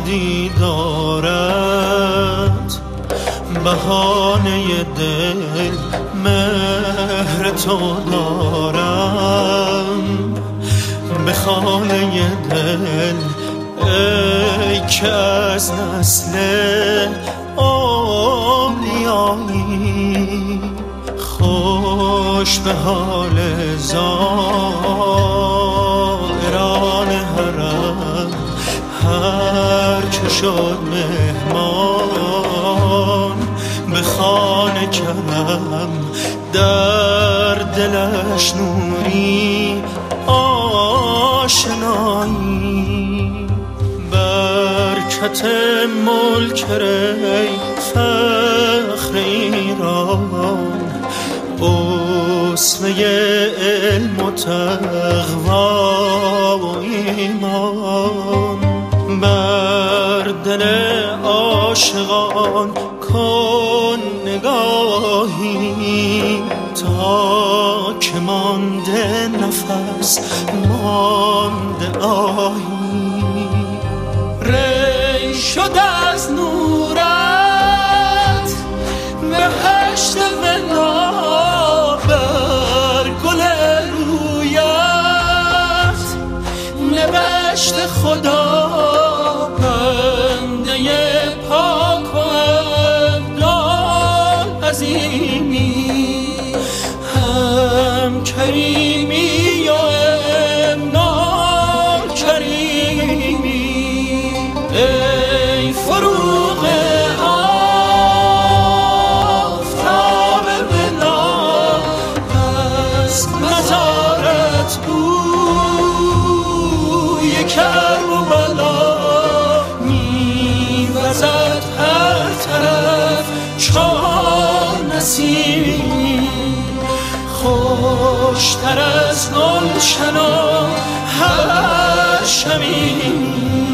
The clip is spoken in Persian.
دارد، بهانه دل مهر تو دارم. به خانه دل ای که از نسل اولیایی، خوش به حال زائران حرم. هر که شد مهمان به خانه کرم، در دلش نوری آشنایی. برکت ملک ری فخر ایران، اسوه علم و تقوا و ایمان. بر دل عاشقان کن نگاهی، تا که مانده نفس مانده آهی. ری شد از نورت بهشت ولا، بر گل رویت نوشت خدا. بنده پاک و ابدال عظیمی، هم کریمی و امنال کریمی. ای فروغ آفتاب بلا، از مزارت بوی کرب و بلا. میوزد هر طرف چون نسیمی، خوشتر از گلشن و هر شمیم.